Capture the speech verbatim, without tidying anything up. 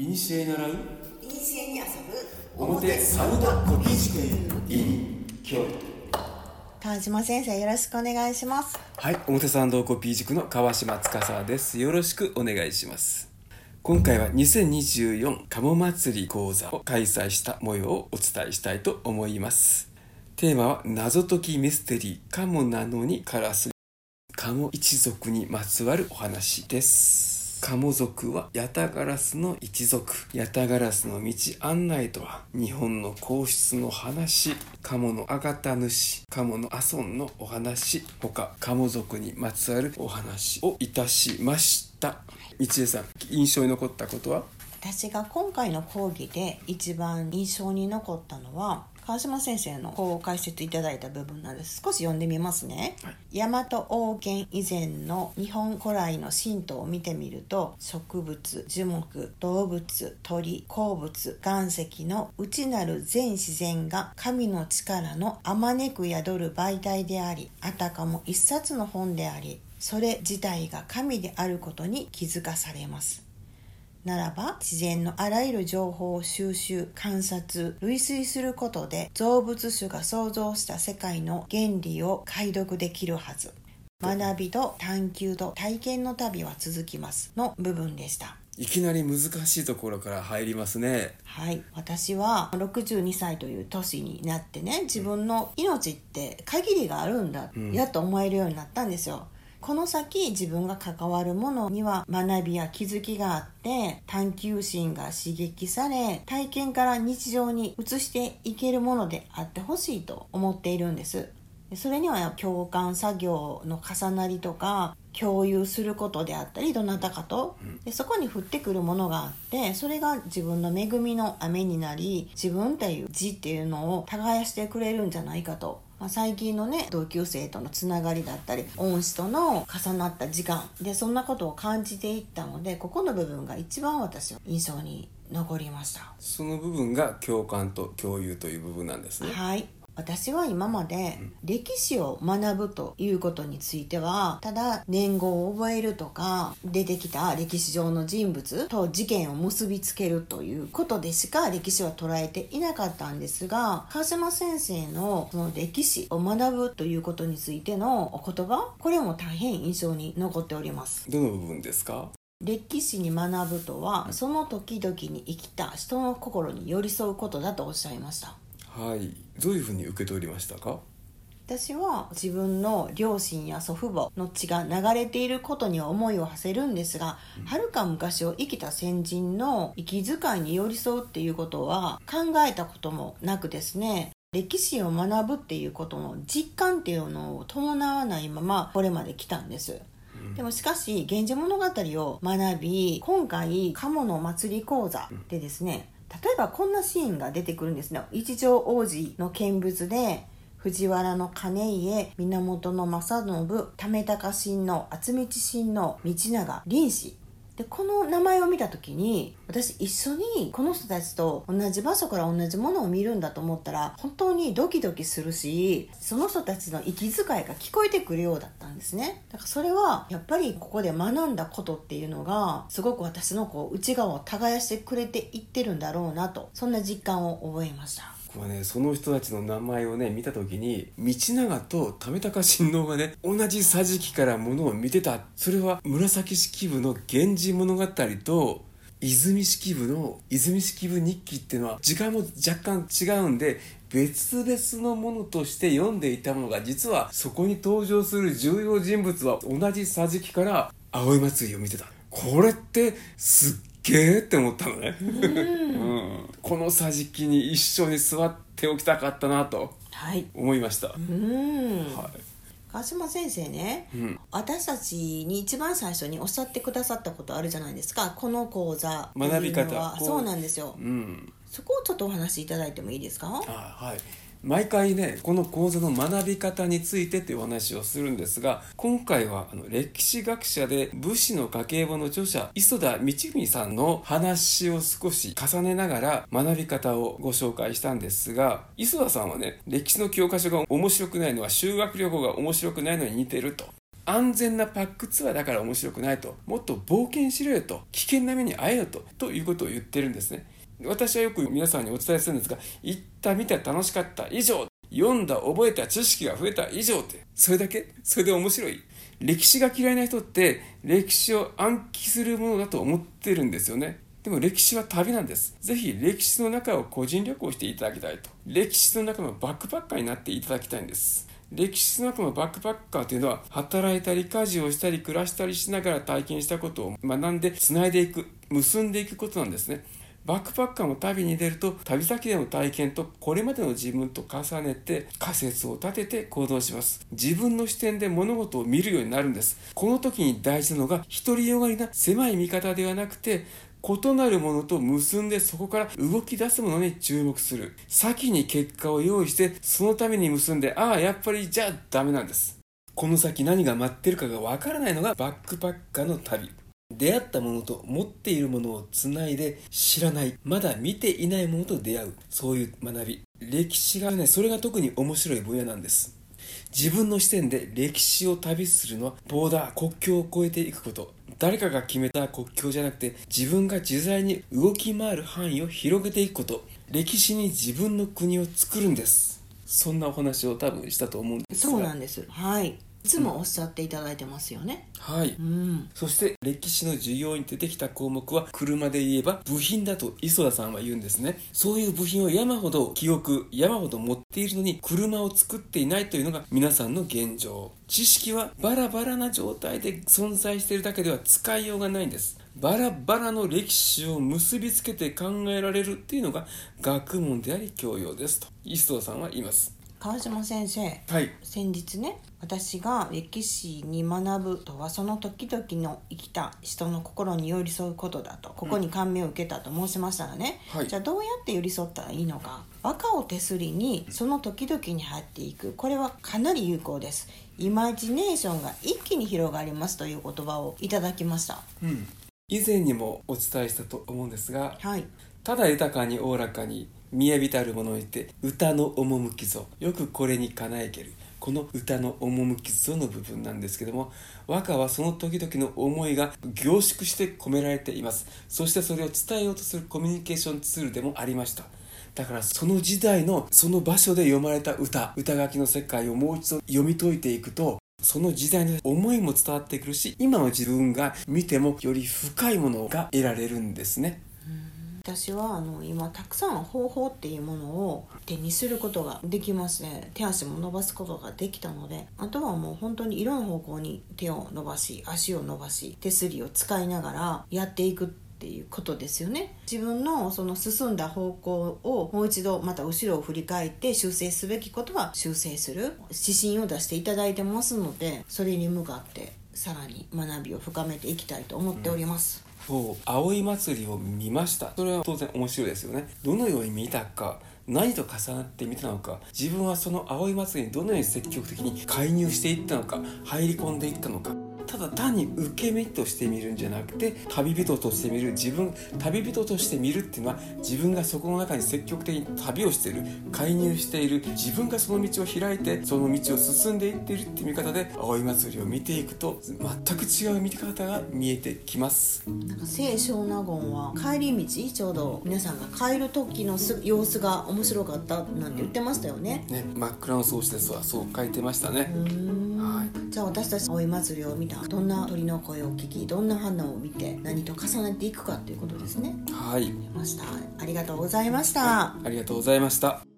いにしえ習ういにしえに遊ぶ表サウダコピー塾 in 京都。 川島先生、よろしくお願いします。 はい、表参道コピー塾の川島司です。よろしくお願いします。今回はにせんにじゅうよん鴨祭り講座を開催した模様をお伝えしたいと思います。テーマは謎解きミステリー鴨なのにカラス、鴨一族にまつわるお話です。鴨族はヤタガラスの一族。ヤタガラスの道案内とは日本の皇室の話、鴨のあがた主、鴨の阿孫のお話、他鴨族にまつわるお話をいたしました。道枝さん、印象に残ったことは？ 私が今回の講義で一番印象に残ったのは川島先生のこう解説いただいた部分なんです。少し読んでみますね、はい、大和王権以前の日本古来の神道を見てみると、植物、樹木、動物、鳥、鉱物、岩石の内なる全自然が神の力のあまねく宿る媒体であり、あたかも一冊の本であり、それ自体が神であることに気づかされます。ならば自然のあらゆる情報を収集、観察、類推することで造物主が創造した世界の原理を解読できるはず。学びと探求と体験の旅は続きますの部分でした。 いきなり難しいところから入りますね。 はい、私はろくじゅうにさいという年になってね、自分の命って限りがあるんだ、うん、やっと思えるようになったんですよ。この先自分が関わるものには学びや気づきがあって、探求心が刺激され、体験から日常に移していけるものであってほしいと思っているんです。それには共感作業の重なりとか、共有することであったり、どなたかとでそこに降ってくるものがあって、それが自分の恵みの雨になり、自分という字っていうのを耕してくれるんじゃないかと。まあ、最近のね、同級生とのつながりだったり、恩師との重なった時間でそんなことを感じていったので、ここの部分が一番私は印象に残りました。 その部分が共感と共有という部分なんですね。 はい、私は今まで歴史を学ぶということについては、ただ年号を覚えるとか、出てきた歴史上の人物と事件を結びつけるということでしか歴史は捉えていなかったんですが、川島先生のその歴史を学ぶということについてのお言葉、これも大変印象に残っております。 どの部分ですか？ 歴史に学ぶとは、その時々に生きた人の心に寄り添うことだとおっしゃいました。 はい、どういうふうに受け取りましたか？ 私は自分の両親や祖父母の血が流れていることには思いを馳せるんですが、はるか昔を生きた先人の息遣いに寄り添うっていうことは考えたこともなくですね、歴史を学ぶっていうことの実感っていうのを伴わないままこれまで来たんです。でもしかし源氏物語を学び、今回鴨の祭り講座でですね、例えばこんなシーンが出てくるんですね。一条王子の見物で、藤原の兼家、源正信、為高親王、厚道親王、道長、林氏で、この名前を見たときに、私一緒にこの人たちと同じ場所から同じものを見るんだと思ったら、本当にドキドキするし、その人たちの息遣いが聞こえてくるようだったんですね。だからそれはやっぱりここで学んだことっていうのが、すごく私のこう内側を耕してくれていってるんだろうなと、そんな実感を覚えました。 僕はね、その人たちの名前をね見た時に、道長と為高親王がね同じ桟敷からものを見てた。それは紫式部の源氏物語と泉式部の泉式部日記っていうのは時間も若干違うんで、別々のものとして読んでいたものが、実はそこに登場する重要人物は同じ桟敷から葵祭りを見てた。これってすっゲーって思ったのね、うん、この桟敷に一緒に座っておきたかったなと思いました、はい、うん、はい、 川島先生ね、うん、私たちに一番最初におっしゃってくださったことあるじゃないですか。この講座っていうのは学び方、そうなんですよ、うん、そこをちょっとお話しいただいてもいいですか？ あ、はい、毎回ねこの講座の学び方についてというお話をするんですが、今回はあの歴史学者で武士の家計簿の著者磯田道文さんの話を少し重ねながら学び方をご紹介したんですが、磯田さんはね、歴史の教科書が面白くないのは修学旅行が面白くないのに似てると。 安全なパックツアーだから面白くないと、もっと冒険しろよと、危険な目に遭えよとということを言ってるんですね。私はよく皆さんにお伝えするんですが、行った見た楽しかった以上、読んだ覚えた知識が増えた以上って、それだけ？それで面白い？歴史が嫌いな人って歴史を暗記するものだと思ってるんですよね。でも歴史は旅なんです。ぜひ歴史の中を個人旅行していただきたいと。歴史の中のバックパッカーになっていただきたいんです。歴史の中のバックパッカーというのは、働いたり家事をしたり暮らしたりしながら体験したことを学んでつないでいく、結んでいくことなんですね。バックパッカーも旅に出ると、旅先での体験とこれまでの自分と重ねて仮説を立てて行動します。自分の視点で物事を見るようになるんです。この時に大事なのが、独りよがりな狭い見方ではなくて、異なるものと結んでそこから動き出すものに注目する。先に結果を用意してそのために結んで、ああやっぱりじゃあダメなんです。この先何が待ってるかがわからないのがバックパッカーの旅。出会ったものと持っているものをつないで、知らない、まだ見ていないものと出会う、そういう学び。歴史がね、それが特に面白い分野なんです。自分の視点で歴史を旅するのは、ボーダー、国境を越えていくこと。誰かが決めた国境じゃなくて、自分が自在に動き回る範囲を広げていくこと。歴史に自分の国を作るんです。そんなお話を多分したと思うんですが。 そうなんです。はい。いつもおっしゃっていただいてますよね。 うん、はい、うん、そして歴史の授業に出てきた項目は、車で言えば部品だと磯田さんは言うんですね。そういう部品を山ほど記憶、山ほど持っているのに車を作っていないというのが皆さんの現状。知識はバラバラな状態で存在しているだけでは使いようがないんです。バラバラの歴史を結びつけて考えられるっていうのが学問であり教養ですと磯田さんは言います。 川島先生、はい、先日ね、私が歴史に学ぶとはその時々の生きた人の心に寄り添うことだと、ここに感銘を受けたと申しましたらね、うん、はい、じゃあどうやって寄り添ったらいいのか。和歌を手すりにその時々に入っていく、これはかなり有効です。イマジネーションが一気に広がりますという言葉をいただきました。 うん、以前にもお伝えしたと思うんですが、 はい、 ただ豊かにおおらかに見えびたるものにて歌の趣ぞ、よくこれにかなえける。この歌の趣ぞの部分なんですけども、和歌はその時々の思いが凝縮して込められています。そしてそれを伝えようとするコミュニケーションツールでもありました。だからその時代のその場所で読まれた歌、歌書きの世界をもう一度読み解いていくと、その時代の思いも伝わってくるし、今の自分が見てもより深いものが得られるんですね。 私はあの今たくさん方法っていうものを手にすることができますね。手足も伸ばすことができたので、あとはもう本当にいろんな方向に手を伸ばし、足を伸ばし、手すりを使いながらやっていくっていうことですよね。自分のその進んだ方向をもう一度また後ろを振り返って修正すべきことは修正する指針を出していただいてますので、それに向かってさらに学びを深めていきたいと思っております。 うん、そう、葵祭りを見ました。それは当然面白いですよね。どのように見たか、何と重なって見たのか、自分はその葵祭りにどのように積極的に介入していったのか、入り込んでいったのか。ただ単に受け身として見るんじゃなくて、旅人として見る、自分旅人として見るっていうのは、自分がそこの中に積極的に旅をしている、介入している、自分がその道を開いてその道を進んでいっているっていう見方で葵祭りを見ていくと、全く違う見方が見えてきます。 なんか清少納言は帰り道、ちょうど皆さんが帰る時の様子が面白かったなんて言ってましたよね。 ね、真っ暗の草子ですわ、そう書いてましたね。 うーん、はい、じゃあ私たち葵祭りを見た、どんな鳥の声を聞き、どんな花を見て何と重ねていくかということですね。 はい、 ました。ありがとうございました。 はい、ありがとうございました。